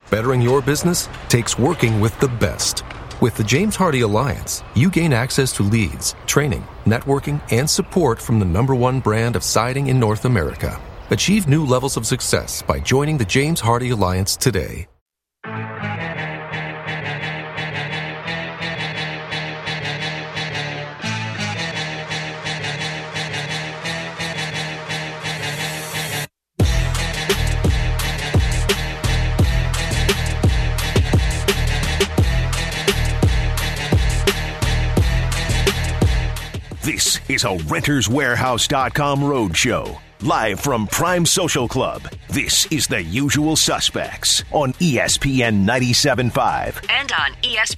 Bettering your business takes working with the best. With the James Hardie Alliance, you gain access to leads, training, networking, and support from the #1 brand of siding in North America. Achieve new levels of success by joining the James Hardie Alliance today. This is a RentersWarehouse.com roadshow. Live from Prime Social Club, this is The Usual Suspects on ESPN 97.5. And on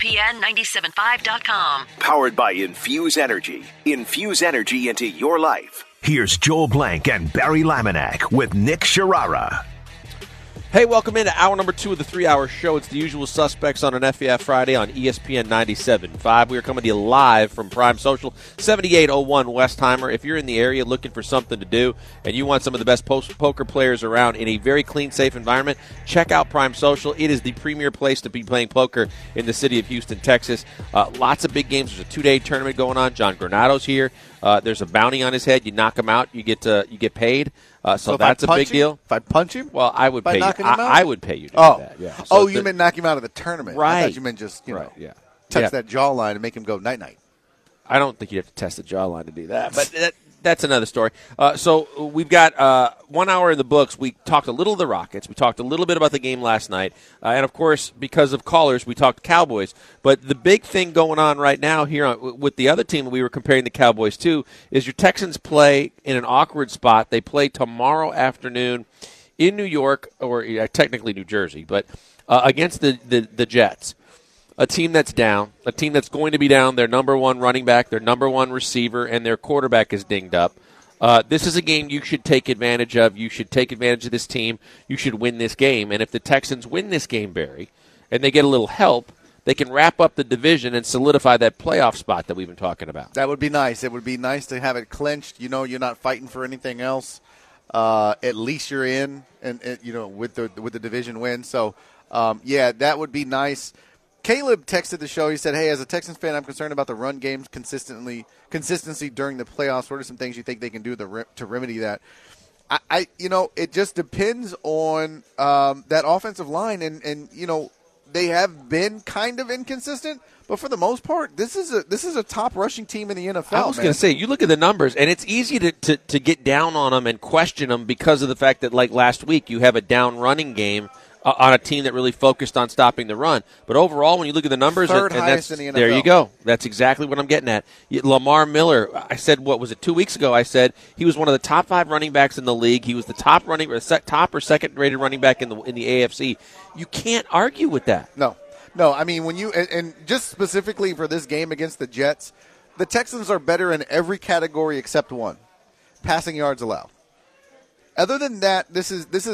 ESPN975.com. Powered by Infuse Energy. Infuse energy into your life. Here's Joel Blank and Barry Laminack with Nick Sharara. Hey, welcome into hour number 2 of the 3-hour show. It's The Usual Suspects on an FEF Friday on ESPN 97.5. We are coming to you live from Prime Social, 7801 Westheimer. If you're in the area looking for something to do and you want some of the best poker players around in a very clean, safe environment, check out Prime Social. It is the premier place to be playing poker in the city of Houston, Texas. Lots of big games. There's a 2-day tournament going on. John Granado's here. There's a bounty on his head. You knock him out, you get paid. So that's a big deal. If I punch him? Well, I would pay you. I would pay you to do that. Yeah. So you meant knock him out of the tournament. Right. I thought you meant just, touch that jawline and make him go night-night. I don't think you'd have to test the jawline to do that, but that's another story. So we've got 1 hour in the books. We talked a little of the Rockets. We talked a little bit about the game last night. And, of course, because of callers, we talked Cowboys. But the big thing going on right now here with the other team that we were comparing the Cowboys to is your Texans play in an awkward spot. They play tomorrow afternoon in New York, or technically New Jersey, but against the Jets. A team that's down, a team that's going to be down, their #1 running back, their #1 receiver, and their quarterback is dinged up. This is a game you should take advantage of. You should take advantage of this team. You should win this game. And if the Texans win this game, Barry, and they get a little help, they can wrap up the division and solidify that playoff spot that we've been talking about. That would be nice. It would be nice to have it clinched. You know, you're not fighting for anything else. At least you're in, and with the division win. So, that would be nice. Caleb texted the show. He said, hey, as a Texans fan, I'm concerned about the run game's consistency during the playoffs. What are some things you think they can do to remedy that? It just depends on that offensive line. And they have been kind of inconsistent. But for the most part, this is a top rushing team in the NFL. I was going to say, you look at the numbers, and it's easy to get down on them and question them because of the fact that, like last week, you have a down running game on a team that really focused on stopping the run. But overall, when you look at the numbers, third highest in the NFL. There you go. That's exactly what I'm getting at. Lamar Miller, I said, 2 weeks ago? I said he was one of the top 5 running backs in the league. He was the top or second-rated running back in the AFC. You can't argue with that. No. I mean, when you and just specifically for this game against the Jets, the Texans are better in every category except one: passing yards allowed. Other than that, this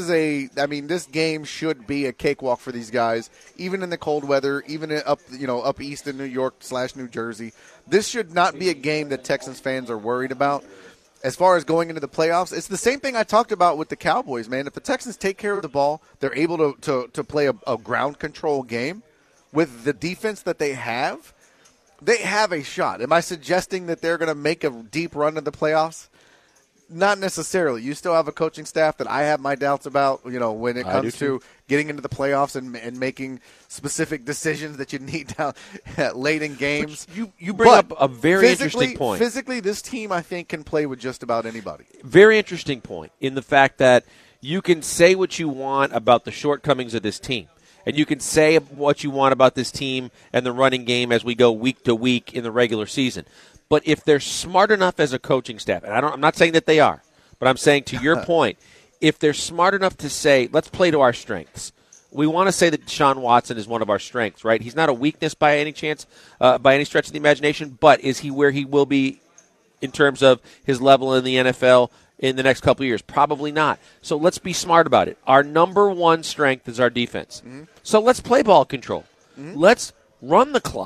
game should be a cakewalk for these guys, even in the cold weather, even up east in New York / New Jersey. This should not be a game that Texans fans are worried about. As far as going into the playoffs, it's the same thing I talked about with the Cowboys, man. If the Texans take care of the ball, they're able to play a ground control game with the defense that they have a shot. Am I suggesting that they're going to make a deep run to the playoffs? Not necessarily. You still have a coaching staff that I have my doubts about, when it comes to getting into the playoffs and making specific decisions that you need down late in games. But you bring up a very interesting point. Physically, this team, I think, can play with just about anybody. Very interesting point in the fact that you can say what you want about the shortcomings of this team. And you can say what you want about this team and the running game as we go week to week in the regular season. But if they're smart enough as a coaching staff, and I'm not saying that they are, but I'm saying to your point, if they're smart enough to say, let's play to our strengths. We want to say that Deshaun Watson is one of our strengths, right? He's not a weakness by any chance, by any stretch of the imagination, but is he where he will be in terms of his level in the NFL in the next couple of years? Probably not. So let's be smart about it. Our #1 strength is our defense. Mm-hmm. So let's play ball control. Mm-hmm. Let's run the clock.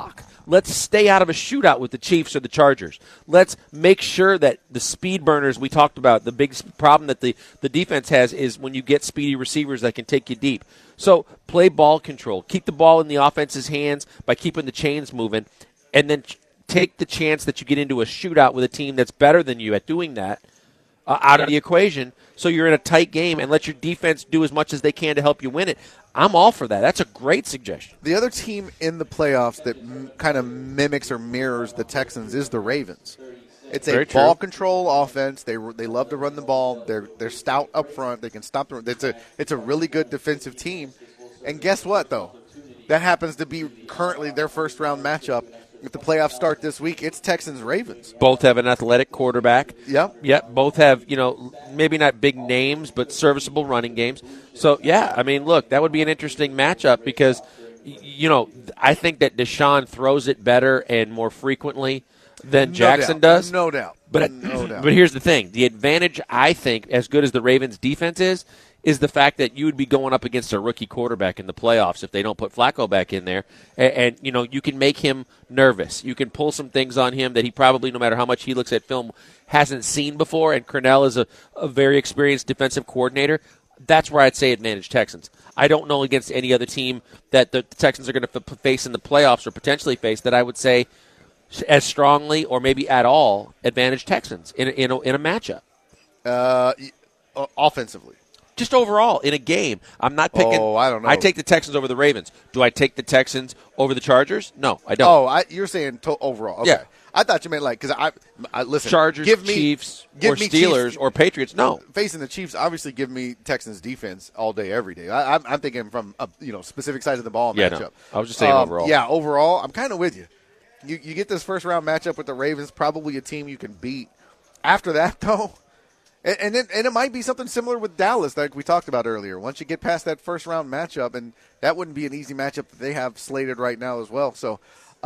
Let's stay out of a shootout with the Chiefs or the Chargers. Let's make sure that the speed burners we talked about, the big problem that the defense has is when you get speedy receivers that can take you deep. So play ball control. Keep the ball in the offense's hands by keeping the chains moving, and then take the chance that you get into a shootout with a team that's better than you at doing that out of the equation, so you're in a tight game, and let your defense do as much as they can to help you win it. I'm all for that. That's a great suggestion. The other team in the playoffs that kind of mimics or mirrors the Texans is the Ravens. It's a ball control offense. They love to run the ball. They're stout up front. They can stop the run. It's a really good defensive team. And guess what, though? That happens to be currently their first-round matchup. If the playoffs start this week, it's Texans-Ravens. Both have an athletic quarterback. Yep. Both have, maybe not big names, but serviceable running games. So, yeah, I mean, look, that would be an interesting matchup because, I think that Deshaun throws it better and more frequently than Jackson does. No doubt. But here's the thing. The advantage, I think, as good as the Ravens' defense is the fact that you would be going up against a rookie quarterback in the playoffs if they don't put Flacco back in there. And you can make him nervous. You can pull some things on him that he probably, no matter how much he looks at film, hasn't seen before. And Cornell is a very experienced defensive coordinator. That's where I'd say advantage Texans. I don't know against any other team that the Texans are going to face in the playoffs or potentially face that I would say as strongly or maybe at all advantage Texans in a matchup. Offensively. Just overall, in a game. I'm not picking. Oh, I don't know. I take the Texans over the Ravens. Do I take the Texans over the Chargers? No, I don't. Oh, you're saying overall. Okay. Yeah. I thought you meant because I listen. Chargers, Chiefs, or Steelers, Chiefs, or Patriots. No. Facing the Chiefs, obviously give me Texans defense all day, every day. I'm thinking from a specific side of the ball matchup. No. I was just saying overall. Yeah, overall, I'm kind of with you. You get this first-round matchup with the Ravens, probably a team you can beat. After that, though, and it might be something similar with Dallas like we talked about earlier. Once you get past that first-round matchup, and that wouldn't be an easy matchup that they have slated right now as well. So,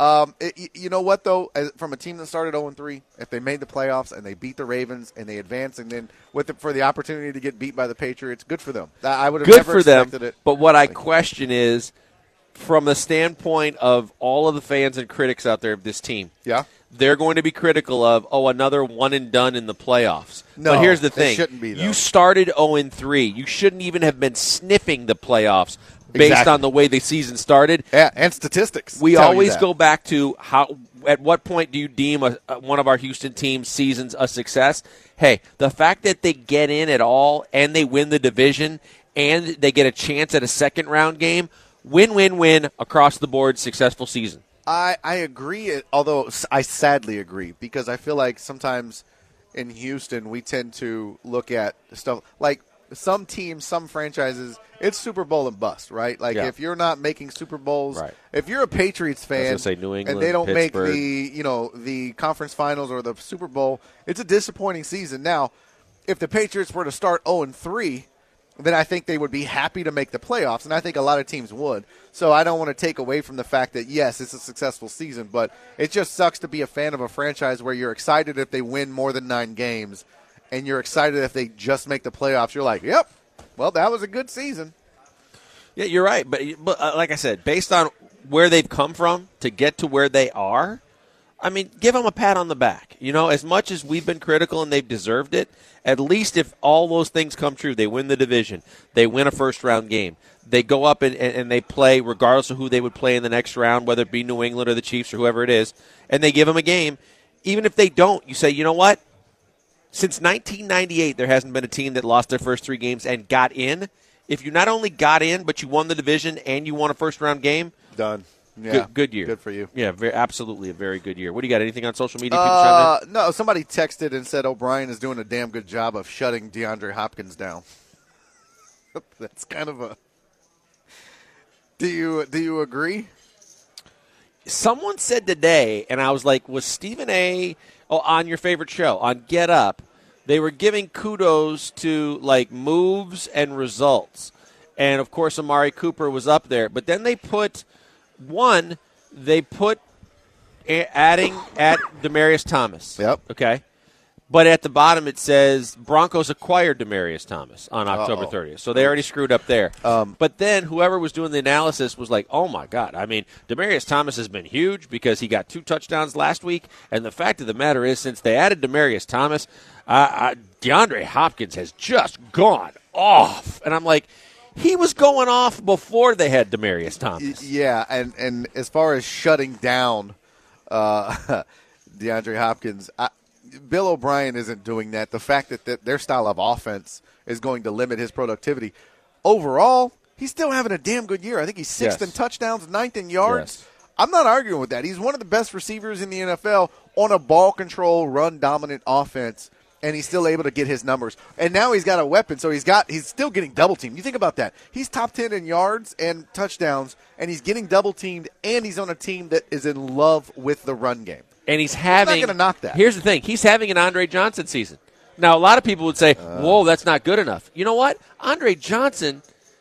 you know what, though? From a team that started 0-3, if they made the playoffs and they beat the Ravens and they advance and then for the opportunity to get beat by the Patriots, good for them. I would have never expected it. But what I question is, from the standpoint of all of the fans and critics out there of this team, they're going to be critical of, another one and done in the playoffs. No, but here's the thing. It shouldn't be, though. You started 0-3. You shouldn't even have been sniffing the playoffs based on the way the season started. Yeah, and statistics. We always go back to at what point do you deem one of our Houston team's seasons a success? Hey, the fact that they get in at all and they win the division and they get a chance at a second-round game, win across the board, successful season. I agree, although I sadly agree, because I feel like sometimes in Houston we tend to look at stuff like some teams, some franchises, it's Super Bowl and bust, right? Like if you're not making Super Bowls, if you're a Patriots fan New England, and they don't Pittsburgh. make the conference finals or the Super Bowl, it's a disappointing season. Now, if the Patriots were to start 0-3, then I think they would be happy to make the playoffs, and I think a lot of teams would. So I don't want to take away from the fact that, yes, it's a successful season, but it just sucks to be a fan of a franchise where you're excited if they win more than 9 games, and you're excited if they just make the playoffs. You're like, yep, well, that was a good season. Yeah, you're right. But like I said, based on where they've come from to get to where they are, I mean, give them a pat on the back. As much as we've been critical and they've deserved it, at least if all those things come true, they win the division, they win a first-round game, they go up and they play regardless of who they would play in the next round, whether it be New England or the Chiefs or whoever it is, and they give them a game. Even if they don't, you say, you know what? Since 1998, there hasn't been a team that lost their first 3 games and got in. If you not only got in, but you won the division and you won a first-round game, done. Yeah, good year. Good for you. Yeah, absolutely a very good year. What do you got? Anything on social media? No, somebody texted and said O'Brien is doing a damn good job of shutting DeAndre Hopkins down. That's kind of a. Do you agree? Someone said today, and I was like, was Stephen A. on your favorite show on Get Up? They were giving kudos to moves and results, and of course Amari Cooper was up there. But then they put. Adding at Demaryius Thomas. Yep. Okay. But at the bottom it says Broncos acquired Demaryius Thomas on October 30th. So they already screwed up there. But then whoever was doing the analysis was like, oh, my God. I mean, Demaryius Thomas has been huge because he got 2 touchdowns last week. And the fact of the matter is, since they added Demaryius Thomas, DeAndre Hopkins has just gone off. And I'm like, he was going off before they had Demaryius Thomas. Yeah, and as far as shutting down DeAndre Hopkins, Bill O'Brien isn't doing that. The fact that their style of offense is going to limit his productivity. Overall, he's still having a damn good year. I think he's 6th in touchdowns, 9th in yards. Yes. I'm not arguing with that. He's one of the best receivers in the NFL on a ball control, run-dominant offense, and he's still able to get his numbers. And now he's got a weapon, so he's still getting double-teamed. You think about that. He's top 10 in yards and touchdowns, and he's getting double-teamed, and he's on a team that is in love with the run game. And he's having – I'm not going to knock that. Here's the thing. He's having an Andre Johnson season. Now, a lot of people would say, whoa, that's not good enough. You know what? Andre Johnson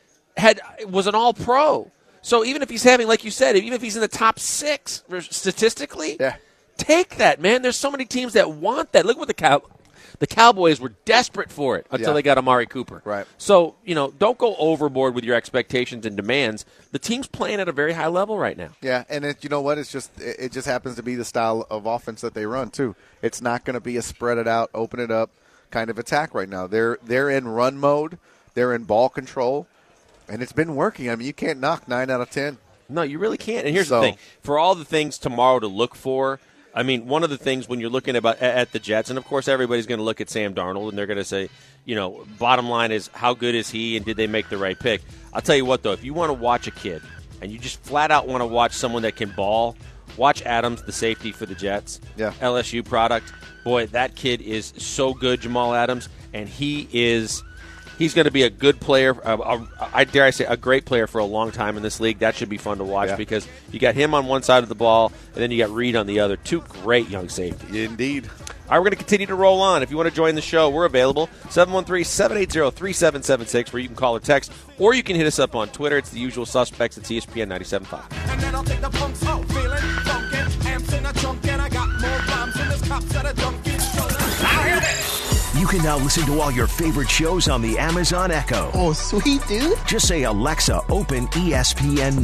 was an all-pro. So even if he's having, like you said, even if he's in the top 6 statistically, take that, man. There's so many teams that want that. Look what the Cowboys were desperate for it until they got Amari Cooper. Right. So, don't go overboard with your expectations and demands. The team's playing at a very high level right now. Yeah, and you know what? It just happens to be the style of offense that they run, too. It's not going to be a spread it out, open it up kind of attack right now. They're in run mode. They're in ball control. And it's been working. I mean, you can't knock 9 out of 10. No, you really can't. And here's the thing. For all the things tomorrow to look for, I mean, one of the things when you're looking at the Jets, and, of course, everybody's going to look at Sam Darnold, and they're going to say, bottom line is how good is he and did they make the right pick? I'll tell you what, though, if you want to watch a kid and you just flat out want to watch someone that can ball, watch Adams, the safety for the Jets, LSU product. Boy, that kid is so good, Jamal Adams, and he's going to be a good player. I dare I say a great player for a long time in this league. That should be fun to watch because you got him on one side of the ball, and then you got Reed on the other. 2 great young safeties. Indeed. All right, we're going to continue to roll on. If you want to join the show, we're available. 713-780-3776, where you can call or text, or you can hit us up on Twitter. It's the usual suspects. It's ESPN 97.5. And then I'll take the punks out, feeling funky. Amps in a trunk, and I got more rhymes than this cops at a Dunkin' Donuts. Now hear this. You can now listen to all your favorite shows on the Amazon Echo. Oh, sweet, dude. Just say, Alexa, open ESPN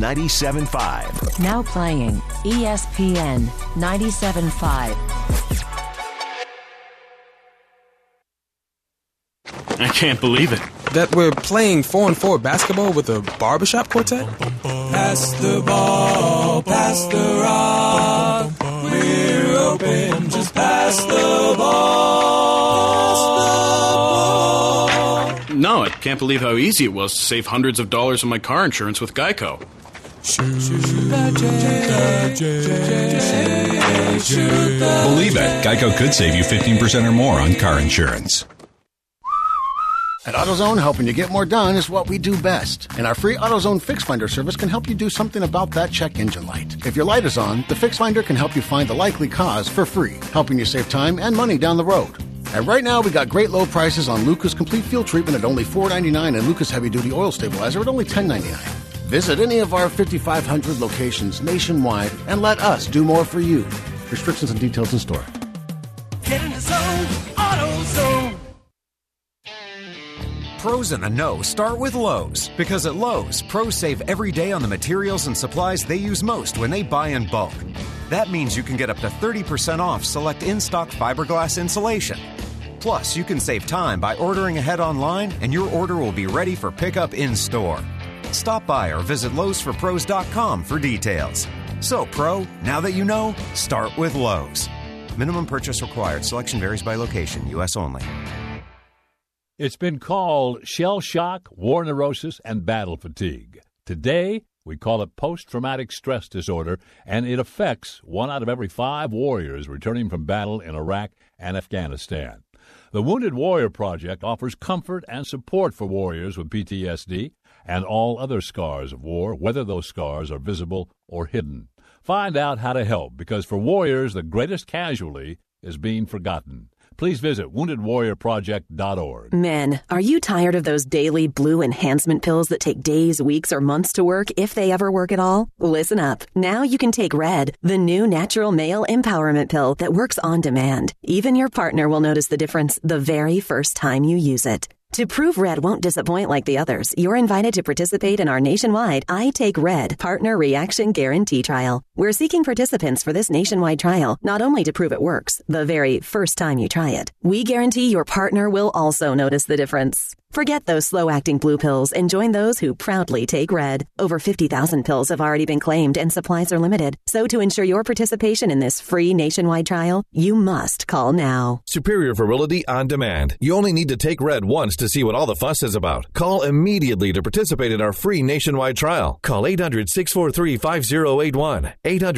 97.5. Now playing ESPN 97.5. I can't believe it. That we're playing 4-on-4 basketball with a barbershop quartet? Pass the ball, pass the rock. We're open, just pass the ball. No, I can't believe how easy it was to save hundreds of dollars on my car insurance with Geico. Believe it, Geico could save you 15% or more on car insurance. At AutoZone, helping you get more done is what we do best. And our free AutoZone Fix Finder service can help you do something about that check engine light. If your light is on, the Fix Finder can help you find the likely cause for free, helping you save time and money down the road. And right now, we got great low prices on Lucas Complete Fuel Treatment at only $4.99 and Lucas Heavy Duty Oil Stabilizer at only $10.99. Visit any of our 5,500 locations nationwide and let us do more for you. Restrictions and details in store. Get in the zone, AutoZone. Pros in the know start with Lowe's. Because at Lowe's, pros save every day on the materials and supplies they use most when they buy in bulk. That means you can get up to 30% off select in-stock fiberglass insulation. Plus, you can save time by ordering ahead online, and your order will be ready for pickup in-store. Stop by or visit Lowe'sForPros.com for details. So, Pro, now that you know, start with Lowe's. Minimum purchase required. Selection varies by location. U.S. only. It's been called shell shock, war neurosis, and battle fatigue. Today, we call it post-traumatic stress disorder, and it affects 1 out of every 5 warriors returning from battle in Iraq and Afghanistan. The Wounded Warrior Project offers comfort and support for warriors with PTSD and all other scars of war, whether those scars are visible or hidden. Find out how to help, because for warriors, the greatest casualty is being forgotten. please visit woundedwarriorproject.org. Men, are you tired of those daily blue enhancement pills that take days, weeks, or months to work, if they ever work at all? Listen up. Now you can take Red, the new natural male empowerment pill that works on demand. Even your partner will notice the difference the very first time you use it. To prove Red won't disappoint like the others, you're invited to participate in our nationwide I Take Red Partner Reaction Guarantee Trial. We're seeking participants for this nationwide trial, not only to prove it works the very first time you try it. We guarantee your partner will also notice the difference. Forget those slow-acting blue pills and join those who proudly take Red. Over 50,000 pills have already been claimed and supplies are limited. So to ensure your participation in this free nationwide trial, you must call now. Superior Virility on Demand. You only need to take Red once to see what all the fuss is about. Call immediately to participate in our free nationwide trial. Call 800-643-5081.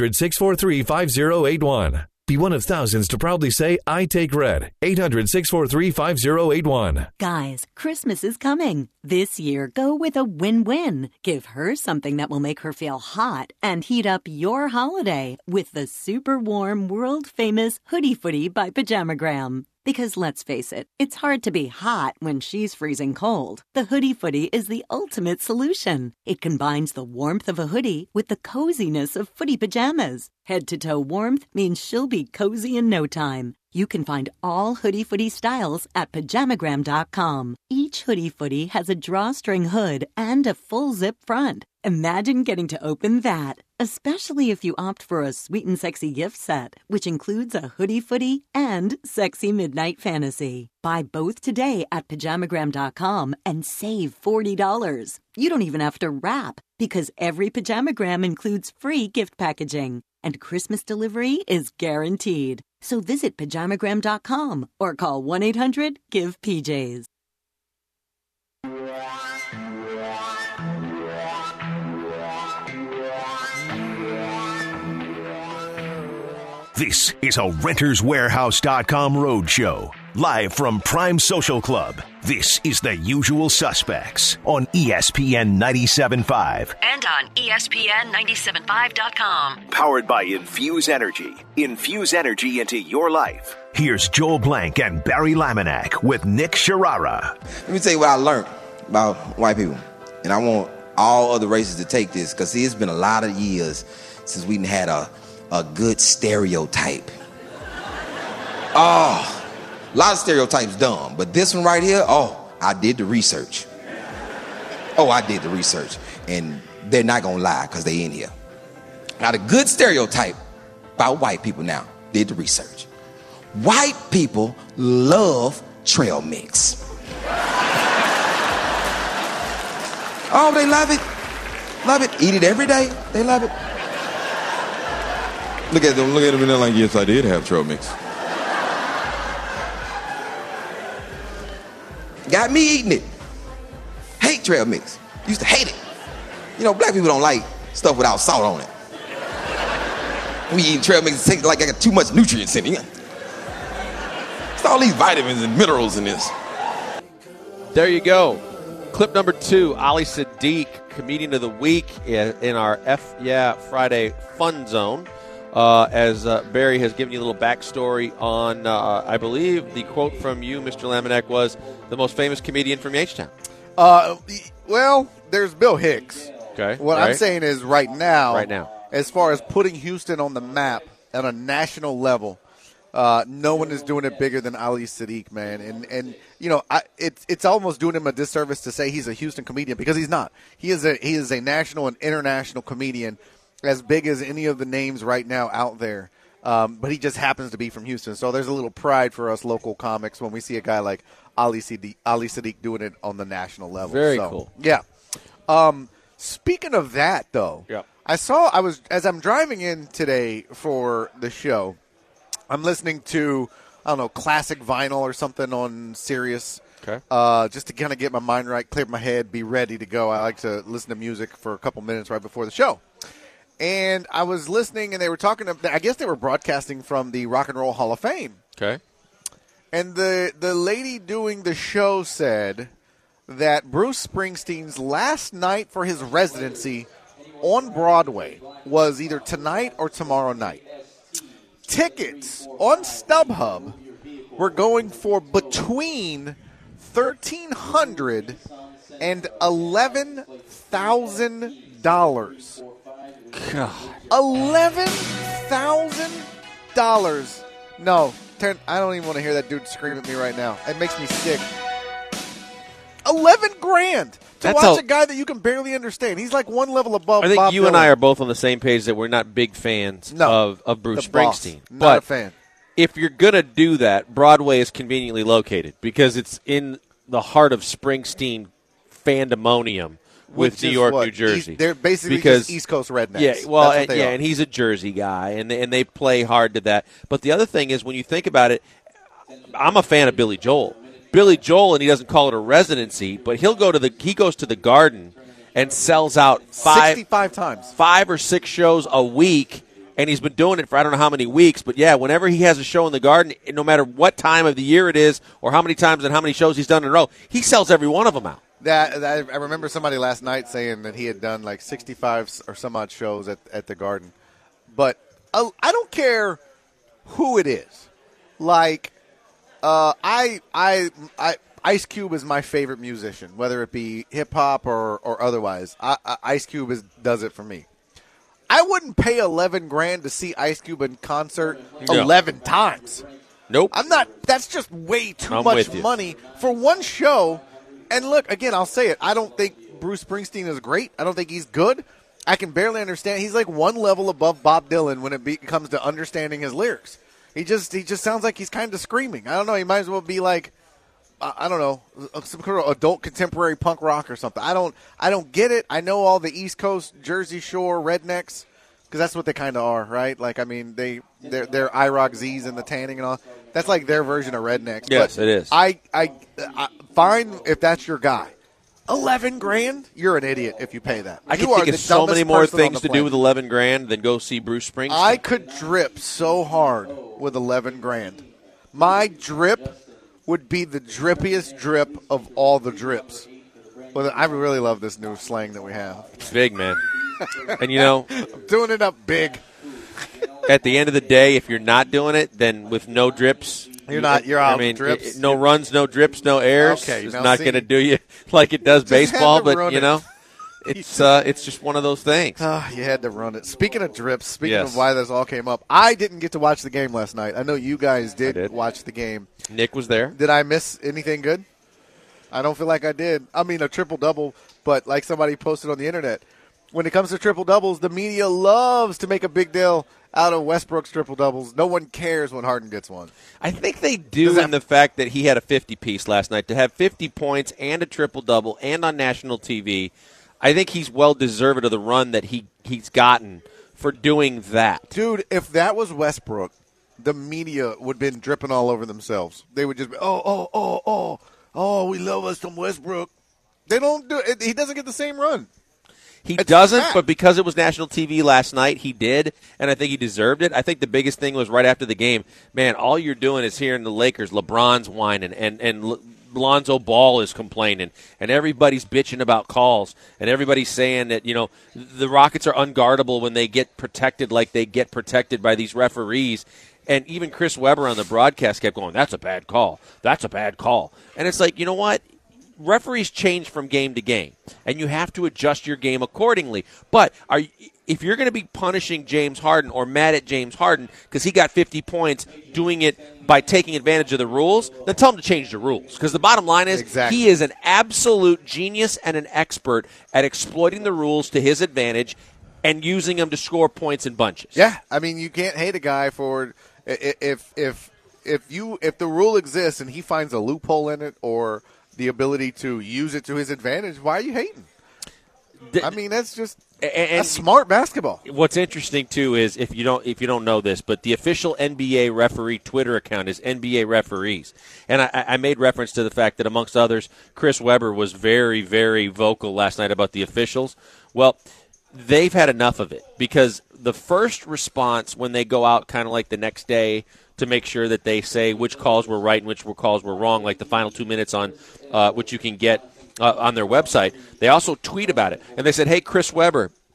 800-643-5081. Be one of thousands to proudly say, I take Red. 800-643-5081. Guys, Christmas is coming. This year, go with a win-win. Give her something that will make her feel hot and heat up your holiday with the super warm, world-famous Hoodie Footy by Pajamagram. Because let's face it, it's hard to be hot when she's freezing cold. The Hoodie Footy is the ultimate solution. It combines the warmth of a hoodie with the coziness of footy pajamas. Head-to-toe warmth means she'll be cozy in no time. You can find all Hoodie Footy styles at Pajamagram.com. Each Hoodie Footy has a drawstring hood and a full zip front. Imagine getting to open that, especially if you opt for a sweet and sexy gift set, which includes a Hoodie Footy and Sexy Midnight Fantasy. Buy both today at Pajamagram.com and save $40. You don't even have to wrap, because every Pajamagram includes free gift packaging, and Christmas delivery is guaranteed. So visit Pajamagram.com or call 1-800-GIVE-PJs. This is a RentersWarehouse.com roadshow. Live from Prime Social Club, this is The Usual Suspects on ESPN 97.5. And on ESPN975.com. Powered by Infuse Energy. Infuse energy into your life. Here's Joel Blank and Barry Laminack with Nick Sharara. Let me tell you what I learned about white people. And I want all other races to take this, because see, it's been a lot of years since we had a good stereotype. Oh, a lot of stereotypes dumb, but this one right here, I did the research. And they're not gonna lie, because they in here. Now, the good stereotype about white people now, did the research. White people love trail mix. Oh, they love it. Love it. Eat it every day. They love it. Look at them and they're like, yes, I did have trail mix. Got me eating it. Hate trail mix. Used to hate it. You know, black people don't like stuff without salt on it. We eat trail mix, it tastes like I got too much nutrients in it. It's all these vitamins and minerals in this. There you go. Clip number 2, Ali Sadiq, Comedian of the Week in our Friday Fun Zone. As Barry has given you a little backstory on, I believe the quote from you, Mr. Laminack, was the most famous comedian from H-Town. Well, there's Bill Hicks. Okay. What I'm saying is right now, as far as putting Houston on the map at a national level, no one is doing it bigger than Ali Sadiq, man. And you know, it's almost doing him a disservice to say he's a Houston comedian, because he's not. He is a national and international comedian, as big as any of the names right now out there. But he just happens to be from Houston. So there's a little pride for us local comics when we see a guy like Ali Sadiq doing it on the national level. Very cool. Yeah. Speaking of that, though, as I'm driving in today for the show, I'm listening to, I don't know, classic vinyl or something on Sirius. Okay. Just to kind of get my mind right, clear my head, be ready to go. I like to listen to music for a couple minutes right before the show. And I was listening, and they were talking. I guess they were broadcasting from the Rock and Roll Hall of Fame. Okay. And the lady doing the show said that Bruce Springsteen's last night for his residency on Broadway was either tonight or tomorrow night. Tickets on StubHub we're going for between $1,300 and $11,000. God. $11,000. No, I don't even want to hear that dude scream at me right now. It makes me sick. $11,000 to watch a guy that you can barely understand. He's like one level above. I think Bob you Dylan. and I are both on the same page that we're not big fans of Bruce Springsteen. Not a fan. If you're going to do that, Broadway is conveniently located because it's in the heart of Springsteen fandemonium with New York, New Jersey. They're basically just East Coast rednecks. Yeah, well, and he's a Jersey guy, and they play hard to that. But the other thing is, when you think about it, I'm a fan of Billy Joel. Billy Joel, and he doesn't call it a residency, but he goes to the Garden and sells out 65 times, 5 or 6 shows a week. And he's been doing it for I don't know how many weeks. But, yeah, whenever he has a show in the Garden, no matter what time of the year it is or how many times and how many shows he's done in a row, he sells every one of them out. I remember somebody last night saying that he had done like 65 or some odd shows at the Garden. But I don't care who it is. Like, Ice Cube is my favorite musician, whether it be hip-hop or otherwise. Ice Cube does it for me. I wouldn't pay $11,000 to see Ice Cube in concert 11 times. Nope. I'm not. That's just way too much money for one show. And look, again, I'll say it. I don't think Bruce Springsteen is great. I don't think he's good. I can barely understand. He's like one level above Bob Dylan when it comes to understanding his lyrics. He just sounds like he's kind of screaming. I don't know. He might as well be like, I don't know, some kind of adult contemporary punk rock or something. I don't get it. I know all the East Coast, Jersey Shore rednecks, because that's what they kind of are, right? Like, I mean, they're IROC Z's and the tanning and all. That's like their version of rednecks. Yes, but it is. I fine if that's your guy. $11,000? You're an idiot if you pay that. I can think of so many more things to do with $11,000 than go see Bruce Springsteen. I could drip so hard with $11,000. My drip would be the drippiest drip of all the drips. Well, I really love this new slang that we have. It's big, man. And, you know, I'm doing it up big. At the end of the day, if you're not doing it, then with no drips, you're out of drips. No runs, no drips, no airs. Okay, it's not going to do you like it does baseball, but, you know, it's just one of those things. You had to run it. Speaking of drips, speaking of why this all came up, I didn't get to watch the game last night. I know you guys did watch the game. Nick was there. Did I miss anything good? I don't feel like I did. I mean, a triple-double, but like somebody posted on the internet, when it comes to triple-doubles, the media loves to make a big deal out of Westbrook's triple-doubles. No one cares when Harden gets one. I think they do in the fact that he had a 50-piece last night. To have 50 points and a triple-double and on national TV, I think he's well-deserved of the run that he's gotten for doing that. Dude, if that was Westbrook, the media would have been dripping all over themselves. They would just be, we love us some Westbrook. They don't do it. He doesn't get the same run. He doesn't, but because it was national TV last night, he did, and I think he deserved it. I think the biggest thing was right after the game, man, all you're doing is hearing the Lakers, LeBron's whining, and Lonzo Ball is complaining, and everybody's bitching about calls, and everybody's saying that, you know, the Rockets are unguardable when they get protected like they get protected by these referees. And even Chris Webber on the broadcast kept going, that's a bad call. That's a bad call. And it's like, you know what? Referees change from game to game, and you have to adjust your game accordingly. But if you're going to be punishing James Harden or mad at James Harden because he got 50 points doing it by taking advantage of the rules, then tell him to change the rules. Because the bottom line is he is an absolute genius and an expert at exploiting the rules to his advantage and using them to score points in bunches. Yeah, I mean, you can't hate a guy for if the rule exists and he finds a loophole in it or the ability to use it to his advantage, why are you hating? I mean, that's just that's smart basketball. What's interesting too is if you don't know this, but the official NBA referee Twitter account is NBA Referees, and I made reference to the fact that amongst others, Chris Webber was very, very vocal last night about the officials. Well, they've had enough of it because the first response when they go out kind of like the next day to make sure that they say which calls were right and which calls were wrong, like the final 2 minutes on which you can get on their website. They also tweet about it. And they said, hey, Chris Webber,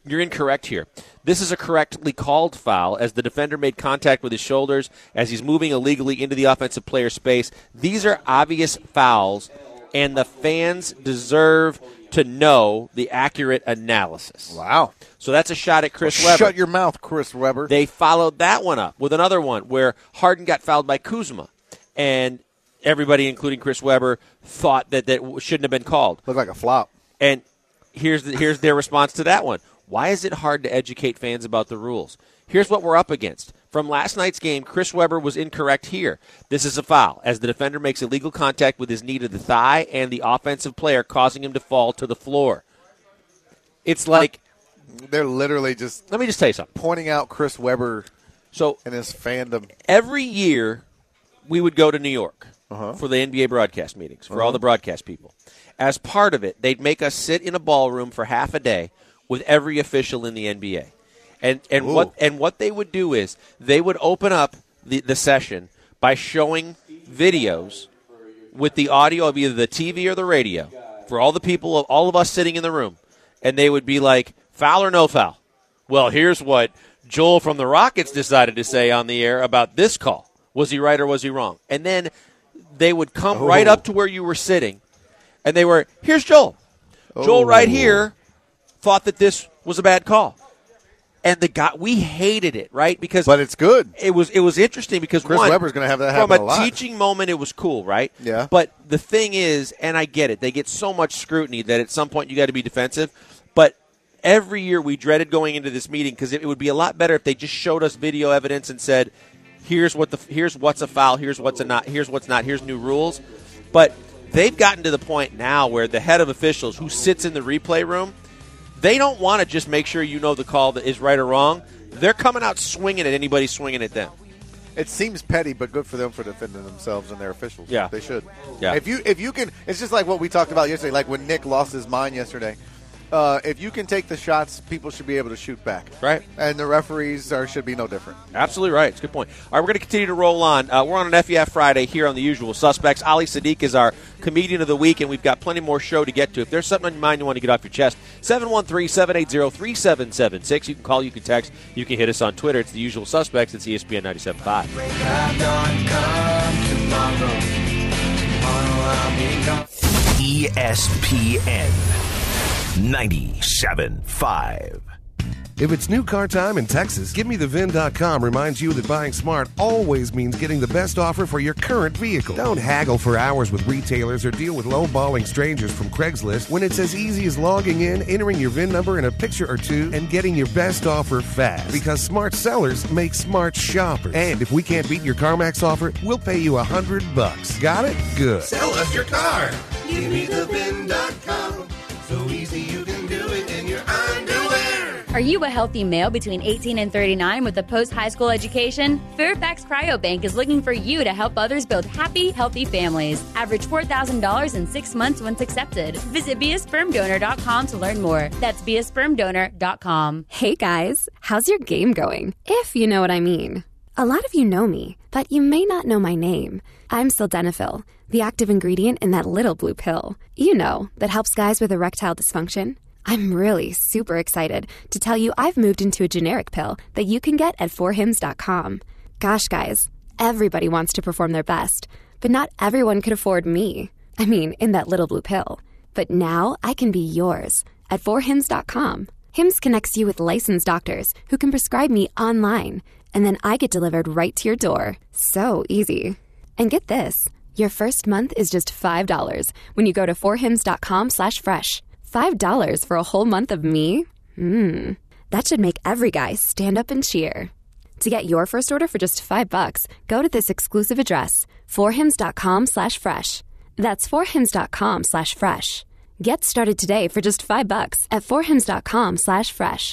You're incorrect here. This is a correctly called foul as the defender made contact with his shoulders as he's moving illegally into the offensive player space. These are obvious fouls, and the fans deserve to know the accurate analysis. Wow. So that's a shot at Chris Webber. Shut your mouth, Chris Webber. They followed that one up with another one where Harden got fouled by Kuzma, and everybody, including Chris Webber, thought that shouldn't have been called. Looked like a flop. And here's their response to that one. Why is it hard to educate fans about the rules? Here's what we're up against. From last night's game, Chris Webber was incorrect here. This is a foul, as the defender makes illegal contact with his knee to the thigh and the offensive player, causing him to fall to the floor. It's like they're literally just. Let me just tell you something. Pointing out Chris Webber and his fandom. Every year, we would go to New York for the NBA broadcast meetings, for all the broadcast people. As part of it, they'd make us sit in a ballroom for half a day with every official in the NBA. And what they would do is they would open up the session by showing videos with the audio of either the TV or the radio for all the people, all of us sitting in the room. And they would be like, foul or no foul? Well, here's what Joel from the Rockets decided to say on the air about this call. Was he right or was he wrong? And then they would come right up to where you were sitting, and they were, here's Joel. Joel right here thought that this was a bad call. And we hated it, right? But it's good. It was interesting because Chris Webber's going to have that happen from a teaching moment, it was cool, right? Yeah. But the thing is, and I get it, they get so much scrutiny that at some point you got to be defensive. But every year we dreaded going into this meeting because it would be a lot better if they just showed us video evidence and said, here's what's a foul, here's what's not, here's new rules. But they've gotten to the point now where the head of officials who sits in the replay room, they don't want to just make sure you know the call that is right or wrong. They're coming out swinging at anybody swinging at them. It seems petty, but good for them for defending themselves and their officials. Yeah. They should. Yeah. If you can, it's just like what we talked about yesterday, like when Nick lost his mind yesterday. If you can take the shots, people should be able to shoot back. Right. And the referees should be no different. Absolutely right. It's a good point. All right, we're going to continue to roll on. We're on an FEF Friday here on The Usual Suspects. Ali Sadiq is our comedian of the week, and we've got plenty more show to get to. If there's something on your mind you want to get off your chest, 713-780-3776. You can call, you can text, you can hit us on Twitter. It's The Usual Suspects. It's ESPN 97.5. ESPN 97.5. If it's new car time in Texas, GiveMeTheVIN.com reminds you that buying smart always means getting the best offer for your current vehicle. Don't haggle for hours with retailers or deal with low-balling strangers from Craigslist when it's as easy as logging in, entering your VIN number in a picture or two, and getting your best offer fast. Because smart sellers make smart shoppers. And if we can't beat your CarMax offer, we'll pay you $100. Got it? Good. Sell us your car. GiveMeTheVIN.com. So easy you can do it in your underwear. Are you a healthy male between 18 and 39 with a post-high school education? Fairfax Cryobank is looking for you to help others build happy, healthy families. Average $4,000 in 6 months once accepted. Visit beaspermdonor.com to learn more. That's beaspermdonor.com. Hey guys, how's your game going? If you know what I mean. A lot of you know me, but you may not know my name. I'm Sildenafil, the active ingredient in that little blue pill. You know, that helps guys with erectile dysfunction. I'm really super excited to tell you I've moved into a generic pill that you can get at forhims.com. Gosh, guys, everybody wants to perform their best, but not everyone could afford me. I mean, in that little blue pill. But now I can be yours at forhims.com. Hims connects you with licensed doctors who can prescribe me online, and then I get delivered right to your door. So easy. And get this, your first month is just $5 when you go to forhims.com/fresh. $5 for a whole month of me? That should make every guy stand up and cheer. To get your first order for just $5, go to this exclusive address, forhims.com/fresh. That's forhims.com/fresh. Get started today for just $5 at forhims.com/fresh.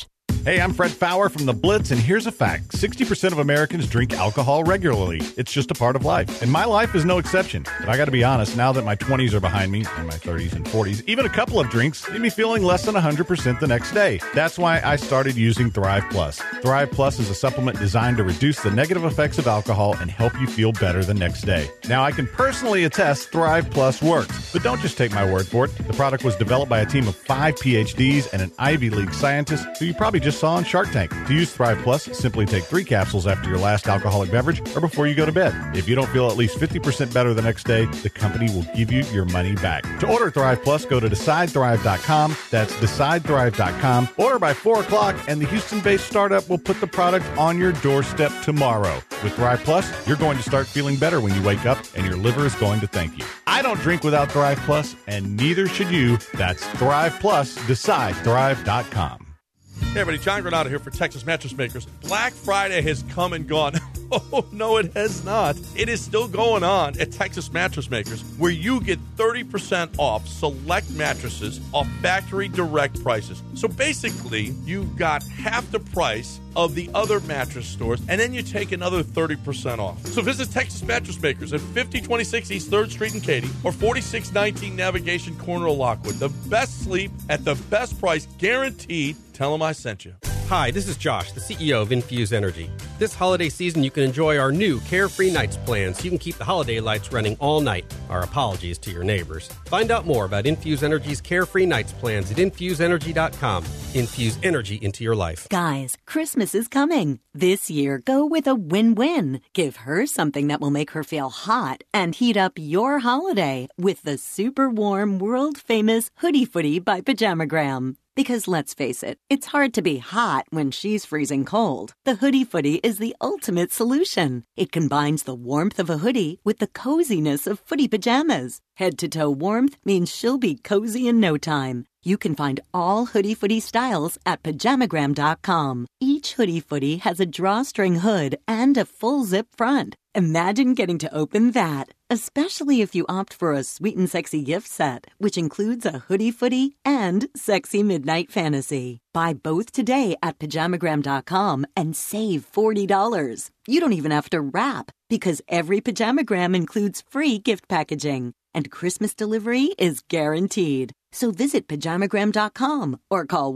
Hey, I'm Fred Fowler from The Blitz, and here's a fact. 60% of Americans drink alcohol regularly. It's just a part of life. And my life is no exception. But I got to be honest, now that my 20s are behind me, and my 30s and 40s, even a couple of drinks leave me feeling less than 100% the next day. That's why I started using Thrive Plus. Thrive Plus is a supplement designed to reduce the negative effects of alcohol and help you feel better the next day. Now, I can personally attest Thrive Plus works. But don't just take my word for it. The product was developed by a team of 5 PhDs and an Ivy League scientist who you probably just saw on Shark Tank. To use Thrive Plus, simply take 3 capsules after your last alcoholic beverage or before you go to bed. If you don't feel at least 50% better the next day, the company will give you your money back. To order Thrive Plus, go to DecideThrive.com. That's DecideThrive.com. Order by 4 o'clock, and the Houston-based startup will put the product on your doorstep tomorrow. With Thrive Plus, you're going to start feeling better when you wake up, and your liver is going to thank you. I don't drink without Thrive Plus, and neither should you. That's Thrive Plus. DecideThrive.com. Hey everybody, John Granado here for Texas Mattress Makers. Black Friday has come and gone. Oh, no, it has not. It is still going on at Texas Mattress Makers, where you get 30% off select mattresses off factory direct prices. So basically, you've got half the price of the other mattress stores, and then you take another 30% off. So visit Texas Mattress Makers at 5026 East 3rd Street in Katy or 4619 Navigation Corner of Lockwood. The best sleep at the best price, guaranteed. Tell them I sent you. Hi, this is Josh, the CEO of Infuse Energy. This holiday season, you can enjoy our new Carefree Nights plan so you can keep the holiday lights running all night. Our apologies to your neighbors. Find out more about Infuse Energy's Carefree Nights plans at infuseenergy.com. Infuse energy into your life. Guys, Christmas is coming. This year, go with a win-win. Give her something that will make her feel hot and heat up your holiday with the super warm, world-famous Hoodie Footy by Pajamagram. Because let's face it, it's hard to be hot when she's freezing cold. The Hoodie Footy is the ultimate solution. It combines the warmth of a hoodie with the coziness of footy pajamas. Head-to-toe warmth means she'll be cozy in no time. You can find all Hoodie Footy styles at Pajamagram.com. Each Hoodie Footy has a drawstring hood and a full zip front. Imagine getting to open that, especially if you opt for a sweet and sexy gift set, which includes a Hoodie Footy and Sexy Midnight Fantasy. Buy both today at Pajamagram.com and save $40. You don't even have to wrap, because every Pajamagram includes free gift packaging, and Christmas delivery is guaranteed. So visit Pajamagram.com or call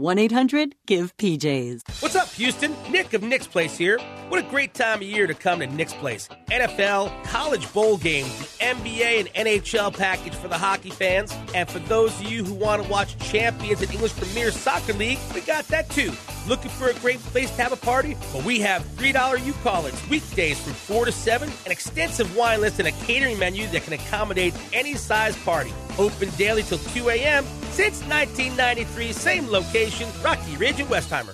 1-800-GIVE-PJs. What's up, Houston? Nick of Nick's Place here. What a great time of year to come to Nick's Place. NFL, college bowl games, the NBA and NHL package for the hockey fans. And for those of you who want to watch Champions and English Premier Soccer League, we got that too. Looking for a great place to have a party? Well, we have $3 U-Call-Ins weekdays from 4 to 7, an extensive wine list, and a catering menu that can accommodate any size party. Open daily till 2 a.m. since 1993. Same location, Rocky Ridge and Westheimer.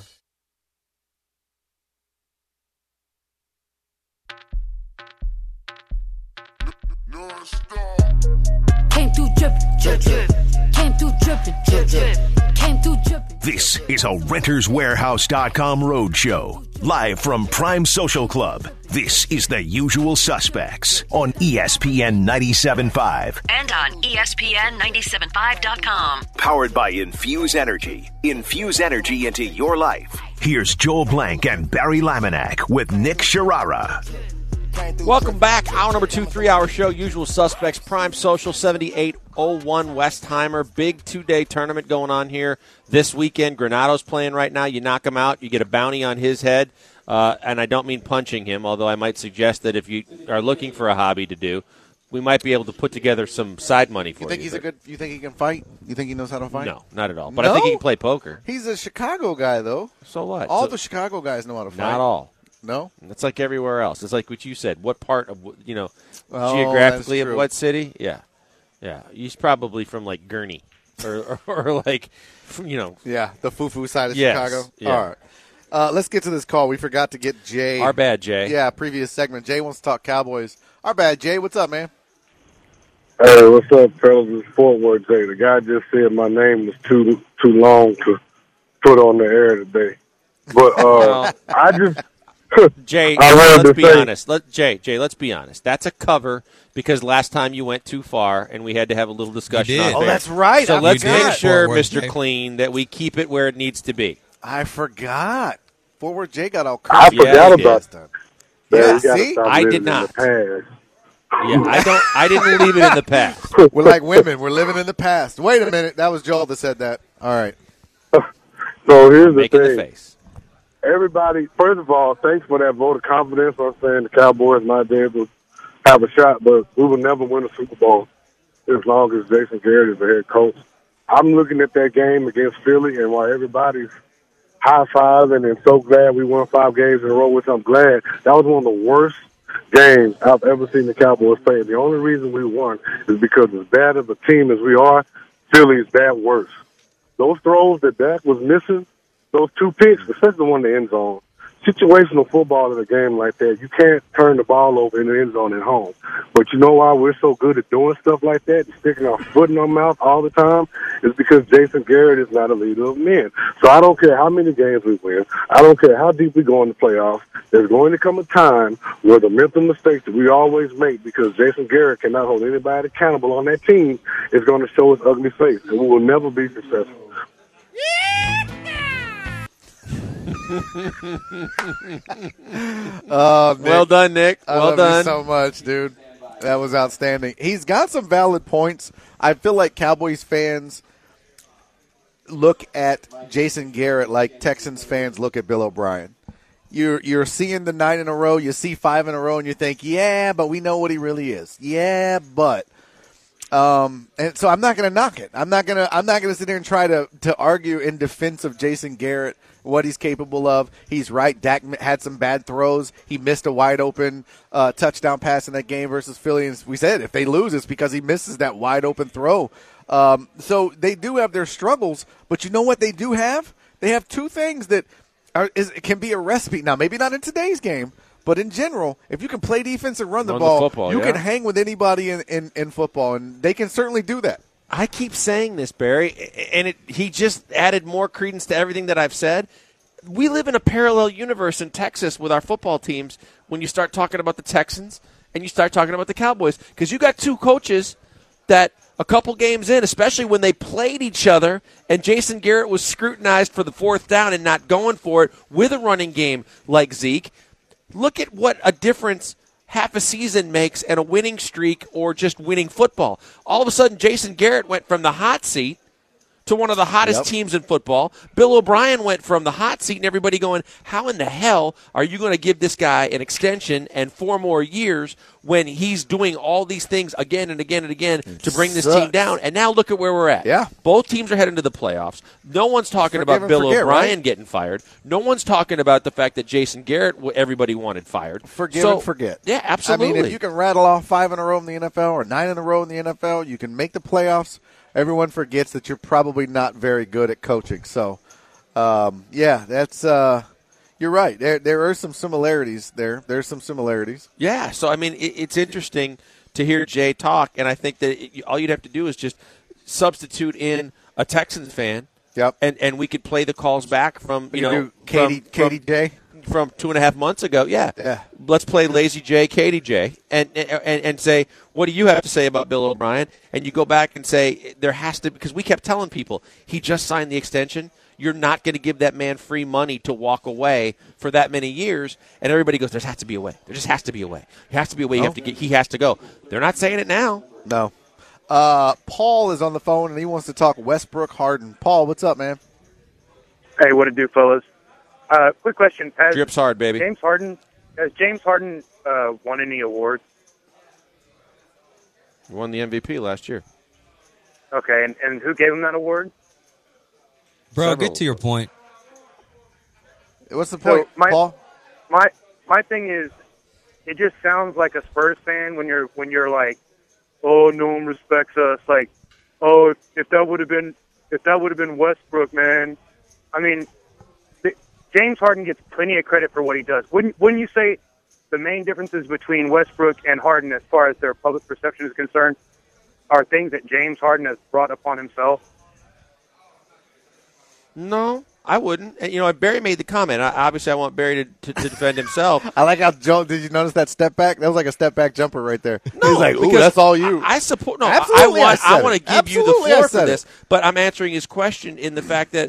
Came through drippin', drip, drip. Came through drippin', drip, drip. Came through drippin'. This is a RentersWarehouse.com roadshow. Live from Prime Social Club, this is The Usual Suspects on ESPN 97.5. And on ESPN975.com. Powered by Infuse Energy. Infuse energy into your life. Here's Joel Blank and Barry Laminack with Nick Sharara. Welcome back. Hour number 2, 3-hour show. Usual Suspects, Prime Social, 7801 Westheimer. Big 2-day tournament going on here this weekend. Granado's playing right now. You knock him out, you get a bounty on his head. And I don't mean punching him, although I might suggest that if you are looking for a hobby to do, we might be able to put together some side money for you. You think he's you think he can fight? You think he knows how to fight? No, not at all. But I think he can play poker. He's a Chicago guy, though. So what? All the Chicago guys know how to fight. Not all. No? It's like everywhere else. It's like what you said. What part of, geographically of what city? Yeah. Yeah. He's probably from, like, Gurney or like, Yeah, the foo-foo side of Yes. Chicago. Yeah. All right. Let's get to this call. We forgot to get Jay. Our bad, Jay. Yeah, previous segment. Jay wants to talk Cowboys. Our bad, Jay. What's up, man? Hey, what's up, fellas? It's Fort Worth Jay. The guy just said my name was too long to put on the air today. But I just... Jay, let's be honest. Jay, let's be honest. That's a cover because last time you went too far and we had to have a little discussion on Oh, there. that's right. So let's make sure, Fort Worth, Mr. Clean, that we keep it where it needs to be. I forgot. Forward Jay got all I crazy. forgot about that. Yeah, Yeah, you gotta see? stop I living did in not. the past. Yeah, I didn't leave it in the past. We're like women. We're living in the past. Wait a minute. That was Joel that said that. All right. So here's the Making the thing. face. Everybody, first of all, thanks for that vote of confidence. I'm saying the Cowboys might be able to have a shot, but we will never win a Super Bowl as long as Jason Garrett is the head coach. I'm looking at that game against Philly, and while everybody's high-fiving and so glad we won 5 games in a row, which I'm glad, that was one of the worst games I've ever seen the Cowboys play. The only reason we won is because as bad of a team as we are, Philly is that worse. Those throws that Dak was missing, those 2 picks, especially the one in the end zone, situational football in a game like that, you can't turn the ball over in the end zone at home. But you know why we're so good at doing stuff like that and sticking our foot in our mouth all the time? Is because Jason Garrett is not a leader of men. So I don't care how many games we win. I don't care how deep we go in the playoffs. There's going to come a time where the mental mistakes that we always make because Jason Garrett cannot hold anybody accountable on that team is going to show its ugly face, and we will never be successful. Oh, Nick, Well done, Nick. I Well love done. you so much, dude. That was outstanding. He's got some valid points. I feel like Cowboys fans look at Jason Garrett like Texans fans look at Bill O'Brien. You're seeing the 9 in a row, you see 5 in a row, and you think, yeah, but we know what he really is. Yeah, but. And so I'm not going to knock it. I'm not going to sit there and try to argue in defense of Jason Garrett what he's capable of. He's right. Dak had some bad throws. He missed a wide open touchdown pass in that game versus Philly. And we said if they lose, it's because he misses that wide open throw. So they do have their struggles, but you know what they do have? They have 2 things that can be a recipe. Now, maybe not in today's game. But in general, if you can play defense and run the ball, you can hang with anybody in football, and they can certainly do that. I keep saying this, Barry, and he just added more credence to everything that I've said. We live in a parallel universe in Texas with our football teams when you start talking about the Texans and you start talking about the Cowboys, because you got 2 coaches that a couple games in, especially when they played each other, and Jason Garrett was scrutinized for the 4th down and not going for it with a running game like Zeke. Look at what a difference half a season makes and a winning streak or just winning football. All of a sudden, Jason Garrett went from the hot seat to one of the hottest teams in football. Bill O'Brien went from the hot seat and everybody going, how in the hell are you going to give this guy an extension and 4 more years when he's doing all these things again and again and again to bring this team down? And now look at where we're at. Yeah. Both teams are heading to the playoffs. No one's talking about Bill O'Brien getting fired. No one's talking about the fact that Jason Garrett, everybody wanted fired. Forgive and forget. Yeah, absolutely. I mean, if you can rattle off 5 in a row in the NFL or 9 in a row in the NFL, you can make the playoffs. Everyone forgets that you're probably not very good at coaching. So, yeah, that's you're right. There are some similarities there. There's some similarities. Yeah, so, I mean, it's interesting to hear Jay talk, and I think that all you'd have to do is just substitute in a Texans fan. Yep. And we could play the calls back from, Katie J. From 2.5 months ago, yeah. Let's play Lazy J, Katie J, and say, what do you have to say about Bill O'Brien? And you go back and say, there has to, because we kept telling people, he just signed the extension. You're not going to give that man free money to walk away for that many years. And everybody goes, there has to be a way. There just has to be a way. There has to be a way. He has to go. They're not saying it now. No. Paul is on the phone, and he wants to talk Westbrook Harden. Paul, what's up, man? Hey, what it do, fellas? Quick question. Drips hard, baby. Has James Harden won any awards? He won the MVP last year. Okay, and who gave him that award? Bro, get to your point. What's the point, Paul? My thing is, it just sounds like a Spurs fan when you're like, oh, no one respects us. Like, oh, if that would have been Westbrook, man. I mean, James Harden gets plenty of credit for what he does. Wouldn't you say the main differences between Westbrook and Harden as far as their public perception is concerned are things that James Harden has brought upon himself? No, I wouldn't. And, Barry made the comment. Obviously, I want Barry to defend himself. I like how Joe. Did you notice that step back? That was like a step back jumper right there. No, he's like, "Ooh, that's all you." I support. No, Absolutely, I want to give you the Absolutely, floor for this. But I'm answering his question in the fact that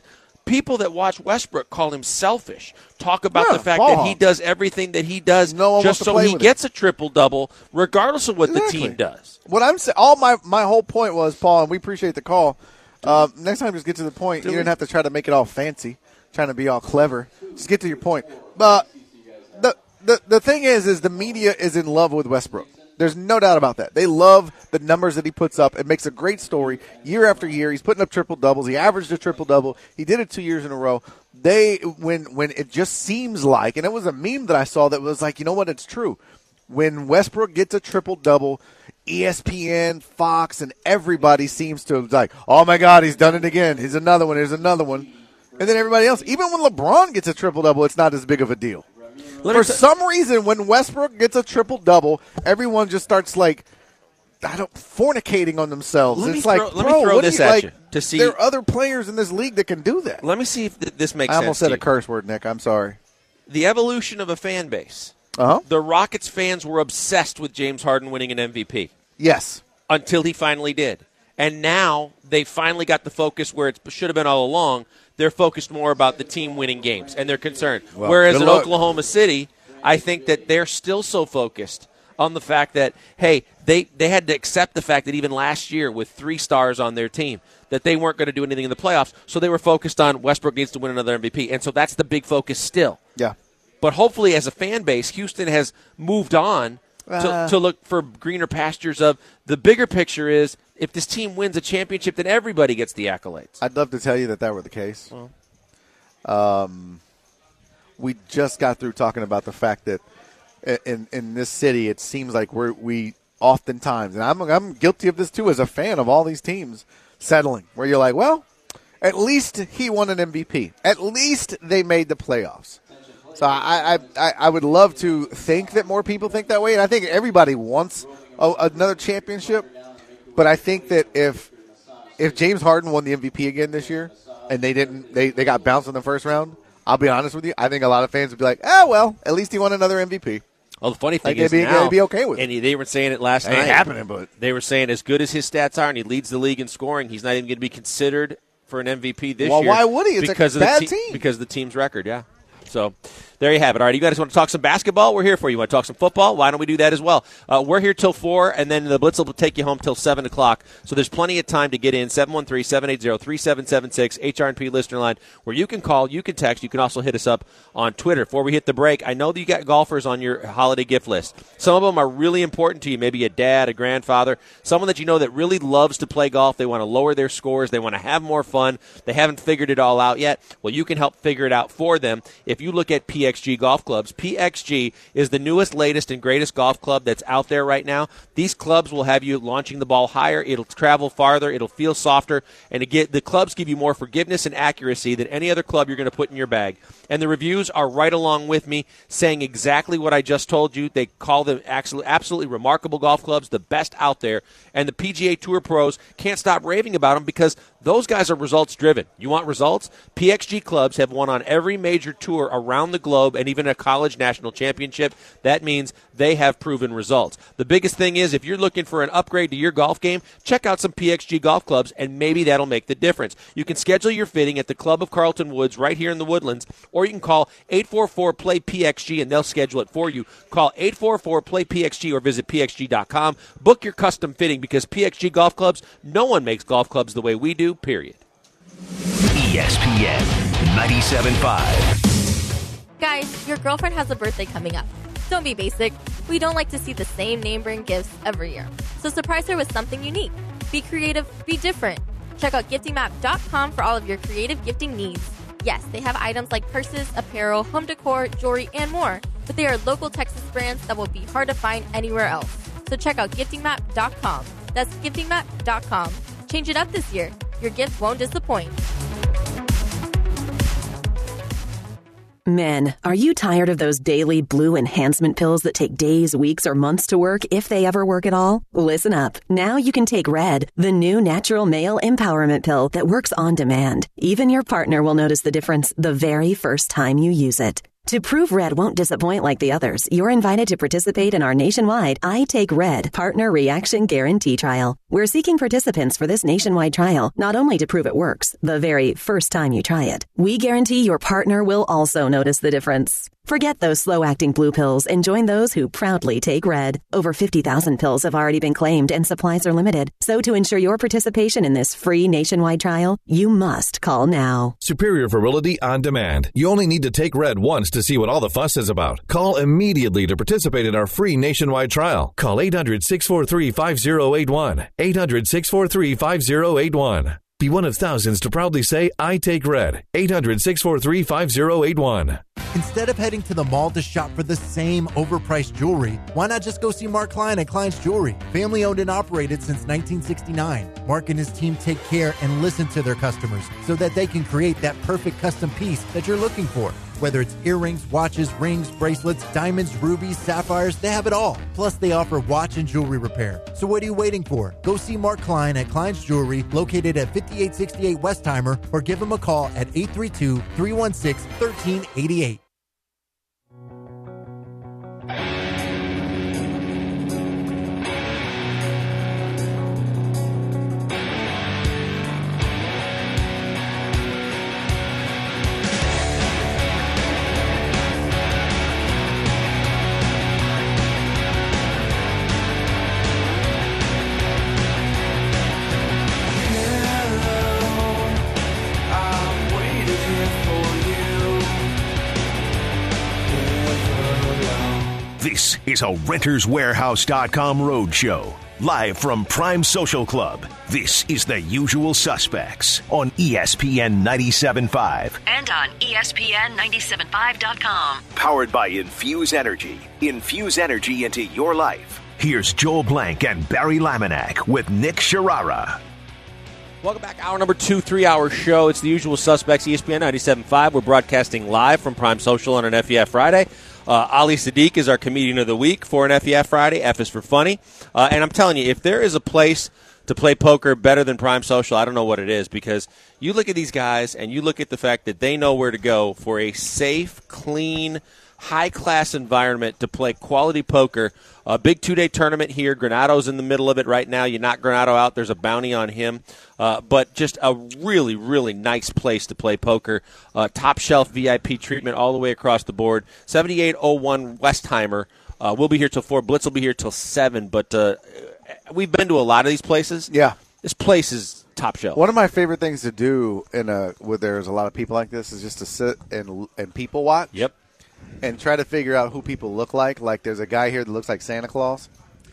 People that watch Westbrook call him selfish, talk about the fact that he does everything that he does just so he gets a triple-double, regardless of what the team does. What I'm saying, my whole point was, Paul, and we appreciate the call. Next time, just get to the point. You didn't have to try to make it all fancy, trying to be all clever. Just get to your point. But the thing is the media is in love with Westbrook. There's no doubt about that. They love the numbers that he puts up. It makes a great story year after year. He's putting up triple-doubles. He averaged a triple-double. He did it 2 years in a row. When it just seems like, and it was a meme that I saw that was like, you know what, it's true. When Westbrook gets a triple-double, ESPN, Fox, and everybody seems to like, oh, my God, he's done it again. Here's another one. Here's another one. And then everybody else, even when LeBron gets a triple-double, it's not as big of a deal. For some reason, when Westbrook gets a triple-double, everyone just starts, fornicating on themselves. Let me throw this at you to see. There are other players in this league that can do that. Let me see if this makes sense. I almost said a curse word, Nick. I'm sorry. The evolution of a fan base. The Rockets fans were obsessed with James Harden winning an MVP. Yes. Until he finally did. And now they finally got the focus where it should have been all along. They're focused more about the team winning games, and they're concerned. Well, whereas in Oklahoma City, I think that they're still so focused on the fact that, hey, they had to accept the fact that even last year with 3 stars on their team, that they weren't going to do anything in the playoffs, so they were focused on Westbrook needs to win another MVP. And so that's the big focus still. Yeah. But hopefully as a fan base, Houston has moved on to look for greener pastures of the bigger picture is if this team wins a championship, then everybody gets the accolades. I'd love to tell you that were the case. We just got through talking about the fact that in this city, it seems like we oftentimes, and I'm guilty of this too as a fan of all these teams, settling, where you're like, well, at least he won an MVP. At least they made the playoffs. So I would love to think that more people think that way, and I think everybody wants another championship. But I think that if James Harden won the MVP again this year and they got bounced in the first round, I'll be honest with you, I think a lot of fans would be like, well, at least he won another MVP. Well, the funny thing is now, they'd be okay with it. And they were saying it last night. Ain't happening, but they were saying as good as his stats are, and he leads the league in scoring, he's not even going to be considered for an MVP this year. Well, why would he? It's because a bad team. Because of the team's record, yeah. So there you have it. All right, you guys want to talk some basketball? We're here for you. Want to talk some football? Why don't we do that as well? We're here till 4, and then the Blitz will take you home till 7 o'clock. So there's plenty of time to get in. 713-780-3776, HRP listener line, where you can call, you can text. You can also hit us up on Twitter. Before we hit the break, I know that you got golfers on your holiday gift list. Some of them are really important to you, maybe a dad, a grandfather, someone that you know that really loves to play golf. They want to lower their scores. They want to have more fun. They haven't figured it all out yet. Well, you can help figure it out for them. If you look at PXG Golf Clubs, PXG is the newest, latest, and greatest golf club that's out there right now. These clubs will have you launching the ball higher. It'll travel farther. It'll feel softer. And the clubs give you more forgiveness and accuracy than any other club you're going to put in your bag. And the reviews are right along with me saying exactly what I just told you. They call them absolutely remarkable golf clubs, the best out there. And the PGA Tour pros can't stop raving about them because those guys are results-driven. You want results? PXG clubs have won on every major tour around the globe and even a college national championship. That means they have proven results. The biggest thing is if you're looking for an upgrade to your golf game, check out some PXG golf clubs, and maybe that'll make the difference. You can schedule your fitting at the Club of Carlton Woods right here in the Woodlands, or you can call 844-PLAY-PXG, and they'll schedule it for you. Call 844-PLAY-PXG or visit pxg.com. Book your custom fitting because PXG golf clubs, no one makes golf clubs the way we do, period. ESPN 97.5. Guys, your girlfriend has a birthday coming up. Don't be basic. We don't like to see the same name brand gifts every year. So surprise her with something unique. Be creative, be different. Check out giftingmap.com for all of your creative gifting needs. Yes, they have items like purses, apparel, home decor, jewelry, and more. But they are local Texas brands that will be hard to find anywhere else. So check out giftingmap.com. That's giftingmap.com. Change it up this year. Your gift won't disappoint. Men, are you tired of those daily blue enhancement pills that take days, weeks, or months to work, if they ever work at all? Listen up. Now you can take Red, the new natural male empowerment pill that works on demand. Even your partner will notice the difference the very first time you use it. To prove Red won't disappoint like the others, you're invited to participate in our nationwide I Take Red Partner Reaction Guarantee Trial. We're seeking participants for this nationwide trial, not only to prove it works, the very first time you try it. We guarantee your partner will also notice the difference. Forget those slow-acting blue pills and join those who proudly take Red. Over 50,000 pills have already been claimed and supplies are limited. So to ensure your participation in this free nationwide trial, you must call now. Superior Virility on Demand. You only need to take Red once to see what all the fuss is about. Call immediately to participate in our free nationwide trial. Call 800-643-5081. 800-643-5081. Be one of thousands to proudly say, I take Red. 800-643-5081. Instead of heading to the mall to shop for the same overpriced jewelry, why not just go see Mark Klein at Klein's Jewelry? Family owned and operated since 1969. Mark and his team take care and listen to their customers so that they can create that perfect custom piece that you're looking for. Whether it's earrings, watches, rings, bracelets, diamonds, rubies, sapphires, they have it all. Plus, they offer watch and jewelry repair. So what are you waiting for? Go see Mark Klein at Klein's Jewelry, located at 5868 Westheimer, or give him a call at 832-316-1388. This is a RentersWarehouse.com roadshow. Live from Prime Social Club, this is The Usual Suspects on ESPN 97.5. And on ESPN975.com. Powered by Infuse Energy. Infuse energy into your life. Here's Joel Blank and Barry Laminack with Nick Sharara. Welcome back. Hour number 2, 3-hour show. It's The Usual Suspects, ESPN 97.5. We're broadcasting live from Prime Social on an FEF Friday. Ali Sadiq is our Comedian of the Week for an FEF Friday. F is for funny. And I'm telling you, if there is a place to play poker better than Prime Social, I don't know what it is, because you look at these guys and you look at the fact that they know where to go for a safe, clean, high-class environment to play quality poker. A big 2-day tournament here. Granado's in the middle of it right now. You knock Granado out, there's a bounty on him. But just a really, really nice place to play poker. Top shelf VIP treatment all the way across the board. 7801 Westheimer. We'll be here till 4. Blitz will be here till 7. But we've been to a lot of these places. Yeah. This place is top shelf. One of my favorite things to do where there's a lot of people like this is just to sit and people watch. Yep. And try to figure out who people look like. Like, there's a guy here that looks like Santa Claus.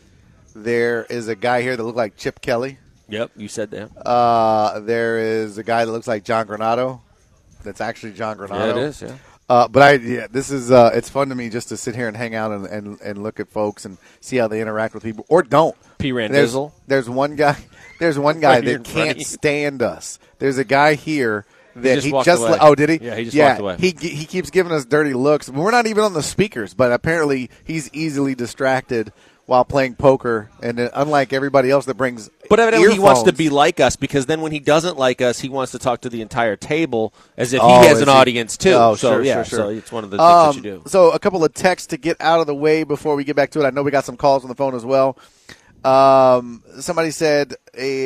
There is a guy here that looks like Chip Kelly. Yep, you said that. There is a guy that looks like John Granado. That's actually John Granado. Yeah, it is, yeah. This is it's fun to me just to sit here and hang out and look at folks and see how they interact with people, or don't. P. Randizzle. There's one guy that can't stand us. There's a guy here that he just away. Oh, did he? Yeah, he just walked away. He keeps giving us dirty looks. We're not even on the speakers, but apparently he's easily distracted while playing poker, and unlike everybody else that brings But evidently earphones. he wants to be like us, because then when he doesn't like us, he wants to talk to the entire table as if he has an audience too. Oh, so sure. So it's one of the things that you do. So a couple of texts to get out of the way before we get back to it. I know we got some calls on the phone as well. Somebody said,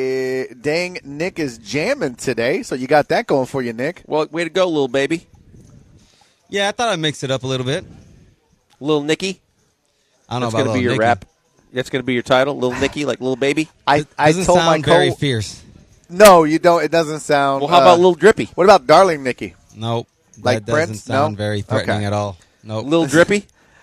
dang, Nick is jamming today. So you got that going for you, Nick. Well, way to go, little baby. Yeah, I thought I'd mix it up a little bit. Little Nicky? I don't know That's about going to be your Nicky. rap. That's going to be your title, Little Nicky, like Little Baby? I Doesn't told sound my very fierce. No, you don't. It doesn't sound. Well, how about Little Drippy? What about Darling Nicky? Nope. Like that doesn't Prince? sound No? very threatening Okay. at all. Nope. Little Drippy?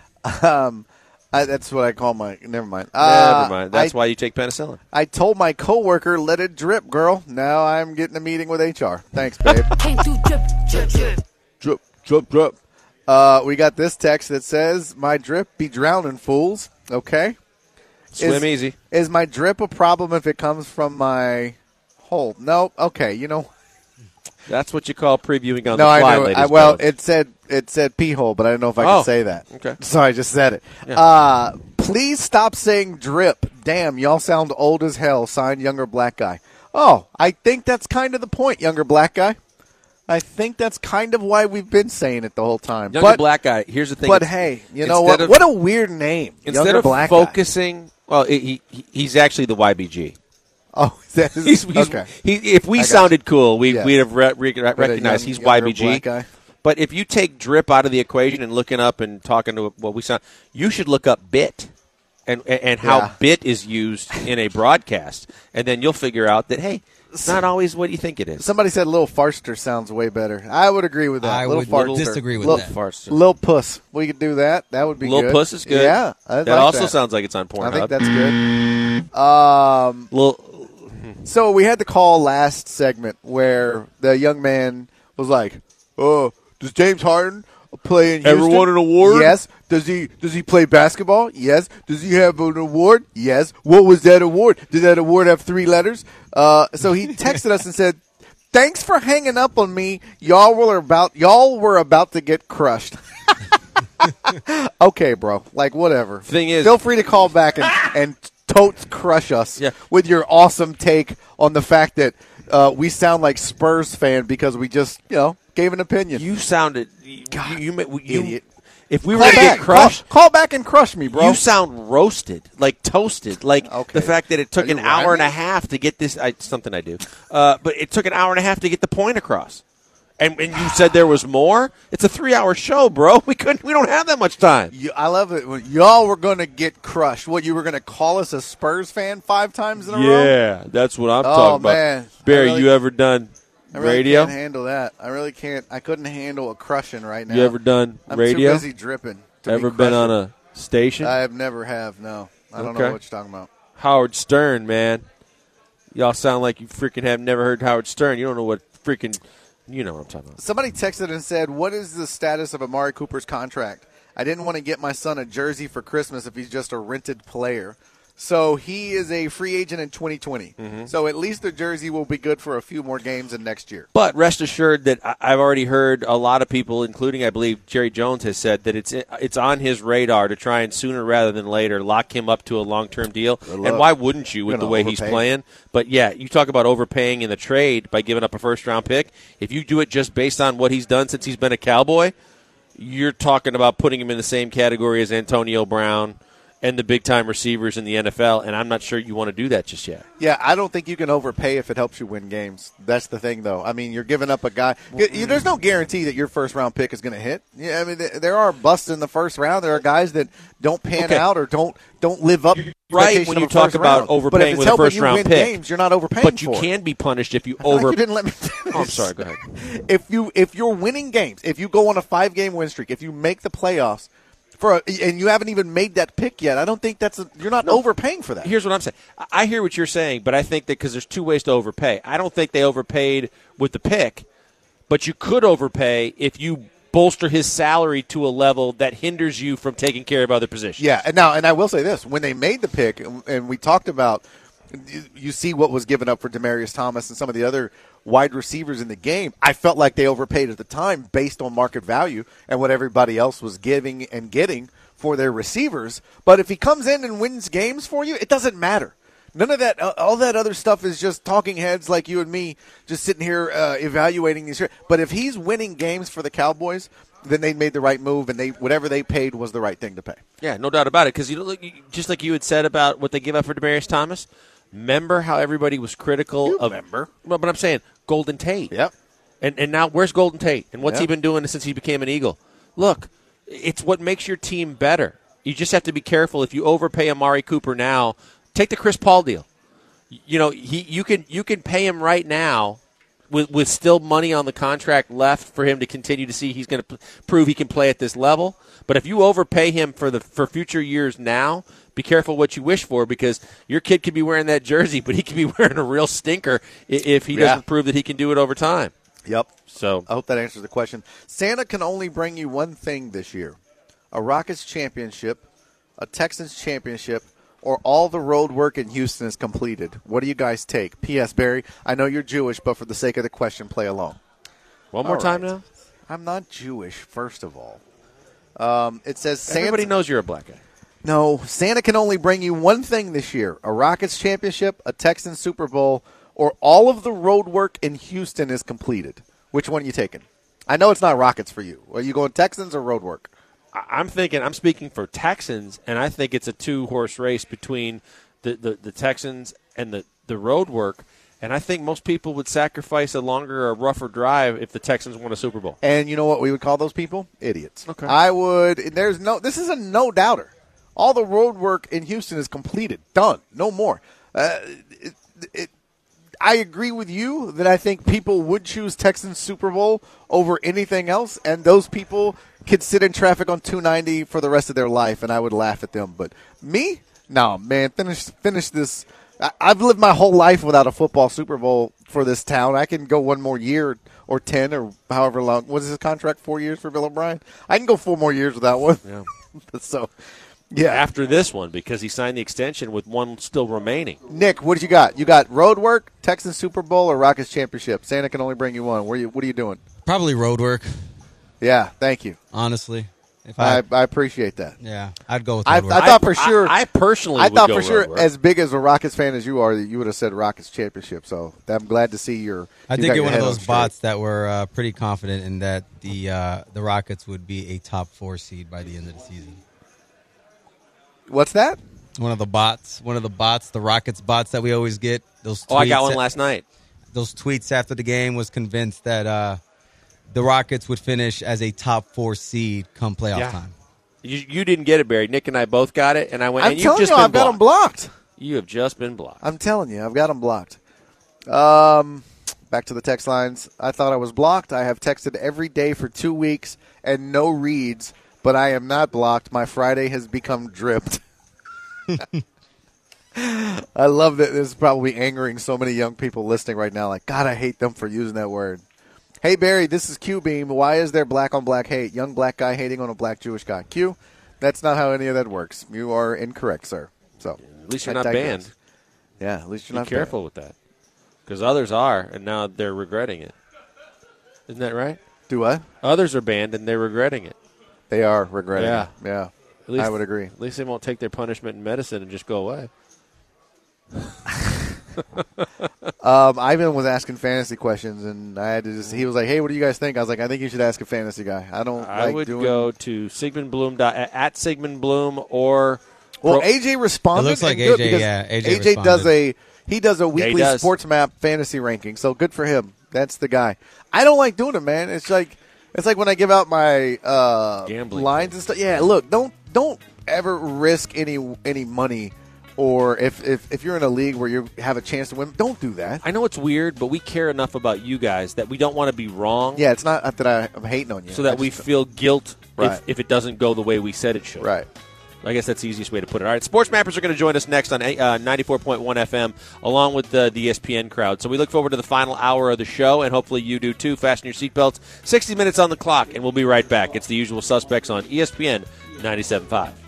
That's what I call my. Never mind. Never mind. That's why you take penicillin. I told my coworker, let it drip, girl. Now I'm getting a meeting with HR. Thanks, babe. Came through drip, drip, drip. Drip, drip, drip. We got this text that says, my drip be drowning, fools. Okay. Swim easy. Is my drip a problem if it comes from my hole? No. Okay. You know. That's what you call previewing on No, the fly, I know. ladies. Well, it said pee hole, but I didn't know if I could say that. Okay. So I just said it. Yeah. Please stop saying drip. Damn, y'all sound old as hell. Signed, Younger Black Guy. Oh, I think that's kind of the point, Younger Black Guy. I think that's kind of why we've been saying it the whole time. Younger black guy. Here's the thing. But hey, you know what? What a weird name. Instead Younger of black focusing, well, he's actually the YBG. Oh, he's okay. If we sounded cool, we'd have recognized he's younger YBG. black guy. But if you take drip out of the equation and looking up and talking to what we sound, you should look up bit and how bit is used in a broadcast, and then you'll figure out that hey, it's not always what you think it is. Somebody said Lil Farster sounds way better. I would agree with that. I would disagree with that. Farster. Lil Puss. We could do that. That would be Lil good. Puss is good. Yeah. That also sounds like it's on Pornhub. I think that's good. So we had the call last segment where the young man was like, "Oh, does James Harden play in Houston? Ever won an award? Yes. Does he play basketball? Yes. Does he have an award? Yes. What was that award? Did that award have 3 letters?" So he texted us and said, "Thanks for hanging up on me. Y'all were about to get crushed." Okay, bro. Like whatever. Thing is, feel free to call back and totes crush us with your awesome take on the fact that we sound like Spurs fan because we just gave an opinion. You sounded you idiot. If we were to get crushed, call back and crush me, bro. You sound roasted, like toasted, like the fact that it took an hour and a half to get this. Something I do, but it took an hour and a half to get the point across. And you said there was more. It's a 3-hour show, bro. We don't have that much time. I love it. Y'all were going to get crushed. What, you were going to call us a Spurs fan 5 times in a row? Yeah, that's what I'm talking about. Man. Barry, you ever done radio? I can't handle that. I really can't. I couldn't handle a crushing right now. You ever done radio? I'm too busy dripping. Ever been on a station? I have never have, no. I don't know what you're talking about. Howard Stern, man. Y'all sound like you freaking have never heard Howard Stern. You don't know what freaking... You know what I'm talking about. Somebody texted and said, "What is the status of Amari Cooper's contract? I didn't want to get my son a jersey for Christmas if he's just a rented player." So he is a free agent in 2020. Mm-hmm. So at least the jersey will be good for a few more games in next year. But rest assured that I've already heard a lot of people, including I believe Jerry Jones has said that it's on his radar to try and sooner rather than later lock him up to a long-term deal. And why wouldn't you with the way he's playing? But, yeah, you talk about overpaying in the trade by giving up a first-round pick. If you do it just based on what he's done since he's been a Cowboy, you're talking about putting him in the same category as Antonio Brown and the big-time receivers in the NFL, and I'm not sure you want to do that just yet. Yeah, I don't think you can overpay if it helps you win games. That's the thing, though. I mean, you're giving up a guy. There's no guarantee that your first-round pick is going to hit. Yeah, I mean, there are busts in the first round. There are guys that don't pan out or don't live up. Right, when you talk about overpaying with a first-round pick. Games, you're not overpaying. But you can be punished if you You didn't let me finish. Oh, I'm sorry. Go ahead. If you're winning games, if you go on a 5-game win streak, if you make the playoffs, and you haven't even made that pick yet, I don't think you're not overpaying for that. Here's what I'm saying. I hear what you're saying, but I think that because there's 2 ways to overpay. I don't think they overpaid with the pick, but you could overpay if you bolster his salary to a level that hinders you from taking care of other positions. Yeah, and I will say this. When they made the pick, and we talked about, you see what was given up for Demaryius Thomas and some of the other wide receivers in the game, I felt like they overpaid at the time based on market value and what everybody else was giving and getting for their receivers. But if he comes in and wins games for you, it doesn't matter. None of that, all that other stuff is just talking heads like you and me just sitting here evaluating these. But if he's winning games for the Cowboys, then they made the right move, and whatever they paid was the right thing to pay. Yeah, no doubt about it. Because just like you had said about what they give up for Demaryius Thomas, remember how everybody was critical of. Remember? Well, but I'm saying Golden Tate. Yep. And now where's Golden Tate? And what's he been doing since he became an Eagle? Look, it's what makes your team better. You just have to be careful. If you overpay Amari Cooper now, take the Chris Paul deal. You know, you can pay him right now with still money on the contract left for him to continue to see he's going to prove he can play at this level. But if you overpay him for future years now, be careful what you wish for, because your kid could be wearing that jersey, but he could be wearing a real stinker if he doesn't prove that he can do it over time. Yep. So I hope that answers the question. Santa can only bring you one thing this year: a Rockets championship, a Texans championship, or all the road work in Houston is completed. What do you guys take? P.S. Barry, I know you're Jewish, but for the sake of the question, play along. One more time now? I'm not Jewish, first of all. It says Santa. Everybody knows you're a black guy. No, Santa can only bring you one thing this year: a Rockets championship, a Texans Super Bowl, or all of the road work in Houston is completed. Which one are you taking? I know it's not Rockets for you. Are you going Texans or Roadwork? I'm speaking for Texans, and I think it's a two-horse race between the Texans and the Roadwork. And I think most people would sacrifice a longer or rougher drive if the Texans won a Super Bowl. And you know what we would call those people? Idiots. Okay. I would. This is a no doubter. All the road work in Houston is completed. Done. No more. I agree with you that I think people would choose Texans Super Bowl over anything else, and those people could sit in traffic on 290 for the rest of their life, and I would laugh at them. But me? No, man. Finish this. I've lived my whole life without a football Super Bowl for this town. I can go one more year or 10 or however long. What is his contract, 4 years for Bill O'Brien? I can go 4 more years without one. Yeah. So, yeah. After this one, because he signed the extension with one still remaining. Nick, what you got? You got road work, Texans Super Bowl, or Rockets Championship? Santa can only bring you one. What are you doing? Probably road work. Yeah, thank you. Honestly. I appreciate that. Yeah, I'd go with I road work. thought for sure. I personally I would thought go for sure, road work. as big as a Rockets fan as you are, that you would have said Rockets Championship. So I'm glad to see I did get one of those bots that were pretty confident in that the Rockets would be a top 4 seed by the end of the season. What's that? One of the bots, the Rockets bots that we always get. Those tweets I got one last night. Those tweets after the game was convinced that the Rockets would finish as a top 4 seed come playoff time. You didn't get it, Barry. Nick and I both got it, and I went. I'm telling you, I've got them blocked. You have just been blocked. I'm telling you, I've got them blocked. Back to the text lines. I thought I was blocked. I have texted every day for 2 weeks and no reads, but I am not blocked. My Friday has become dripped. I love that this is probably angering so many young people listening right now. Like, God, I hate them for using that word. Hey, Barry, this is Q-Beam. Why is there black-on-black hate? Young black guy hating on a black Jewish guy. Q, that's not how any of that works. You are incorrect, sir. So at least you're not banned. Yeah, at least you're not banned. Be careful with that. Because others are, and now they're regretting it. Isn't that right? Do what? Others are banned, and they're regretting it. They are regretting it. Yeah. At least, I would agree. At least they won't take their punishment in medicine and just go away. Ivan was asking fantasy questions, and I had to he was like, hey, what do you guys think? I was like, I think you should ask a fantasy guy. I would go to Sigmund Bloom, at Sigmund Bloom or... Well, AJ responded. It looks like AJ, AJ does a weekly Sports Map fantasy ranking, so good for him. That's the guy. I don't like doing it, man. It's like when I give out my gambling lines and stuff. Yeah, look, don't ever risk any money. Or if you're in a league where you have a chance to win, don't do that. I know it's weird, but we care enough about you guys that we don't want to be wrong. Yeah, it's not that I'm hating on you. So that we feel guilt right. if it doesn't go the way we said it should. Right. I guess that's the easiest way to put it. All right, Sports Mappers are going to join us next on 94.1 FM, along with the ESPN crowd. So we look forward to the final hour of the show, and hopefully you do too. Fasten your seatbelts. 60 minutes on the clock, and we'll be right back. It's the usual suspects on ESPN 97.5.